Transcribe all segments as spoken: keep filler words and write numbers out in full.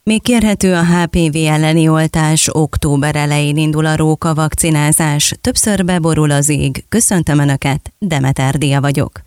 Még kérhető a há pé vé elleni oltás, október elején indul a róka vakcinázás, többször beborul az ég. Köszöntöm Önöket, Demeter Dia vagyok.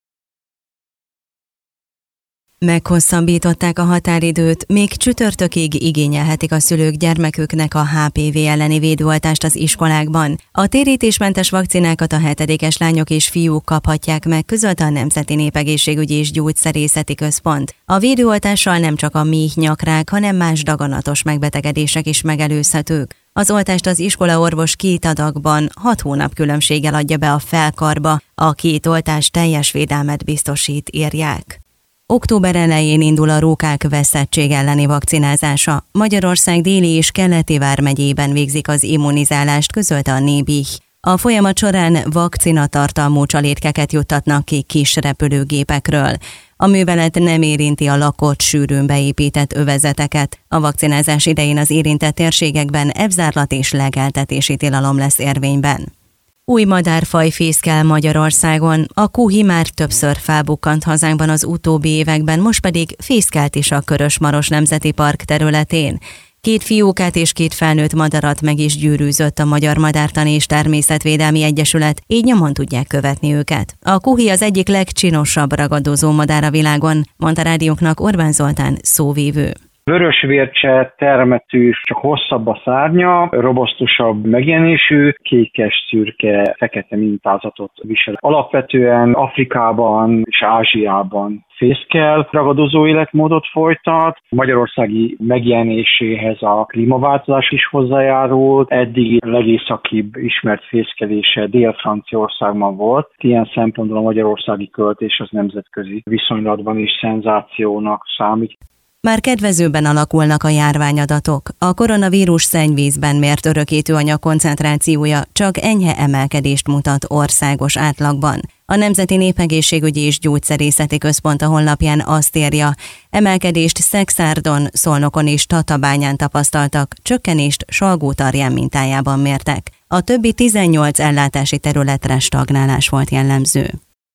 Meghosszabbították a határidőt, még csütörtökig igényelhetik a szülők gyermeküknek a há pé vé elleni védőoltást az iskolákban. A térítésmentes vakcinákat a hetedikes lányok és fiúk kaphatják meg, közölte a Nemzeti Népegészségügyi és Gyógyszerészeti Központ. A védőoltással nem csak a méhnyakrák, hanem más daganatos megbetegedések is megelőzhetők. Az oltást az iskolaorvos két adagban, hat hónap különbséggel adja be a felkarba, a két oltás teljes védelmet biztosít, írják. Október elején indul a rókák veszettség elleni vakcinázása. Magyarország déli és keleti vármegyében végzik az immunizálást, közölte a Nébih. A folyamat során vakcinatartalmú csalétkeket juttatnak ki kis repülőgépekről. A művelet nem érinti a lakott, sűrűn beépített övezeteket. A vakcinázás idején az érintett térségekben ebzárlat és legeltetési tilalom lesz érvényben. Új madárfaj fészkel Magyarországon, a kuhi már többször felbukkant hazánkban az utóbbi években, most pedig fészkelt is a Körös-Maros Nemzeti Park területén. Két fiókát és két felnőtt madarat meg is gyűrűzött a Magyar Madártani és Természetvédelmi Egyesület, így nyomon tudják követni őket. A kuhi az egyik legcsinosabb ragadozó madár a világon, mondta rádiónknak Orbán Zoltán szóvívő. Vörösvércse, termetű, csak hosszabb a szárnya, robosztusabb megjelenésű, kékes-szürke, fekete mintázatot visel. Alapvetően Afrikában és Ázsiában fészkel, ragadozó életmódot folytat. Magyarországi megjelenéséhez a klímaváltozás is hozzájárult. Eddig legészakibb ismert fészkelése Dél-Franciaországban volt. Ilyen szempontból a magyarországi költés az nemzetközi viszonylatban is szenzációnak számít. Már kedvezőben alakulnak a járványadatok. A koronavírus szennyvízben mért örökítőanyag koncentrációja csak enyhe emelkedést mutat országos átlagban. A Nemzeti Népegészségügyi és Gyógyszerészeti Központ a honlapján azt írja, emelkedést Szekszárdon, Szolnokon és Tatabányán tapasztaltak, csökkenést Salgótarján mintájában mértek. A többi tizennyolc ellátási területre stagnálás volt jellemző.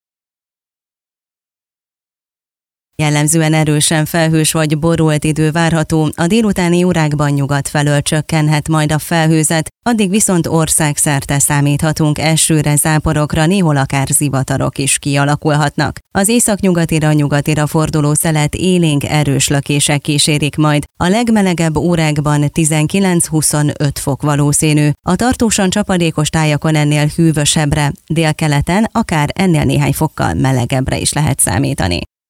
Jellemzően erősen felhős vagy borult idő várható, a délutáni órákban nyugat felől csökkenhet majd a felhőzet, addig viszont országszerte számíthatunk esőre, záporokra, néhol akár zivatarok is kialakulhatnak. Az északnyugatira, nyugatira forduló szelet élénk erős lökések kísérik majd. A legmelegebb órákban tizenkilenc-huszonöt fok valószínű, a tartósan csapadékos tájakon ennél hűvösebbre, délkeleten akár ennél néhány fokkal melegebbre is lehet számítani.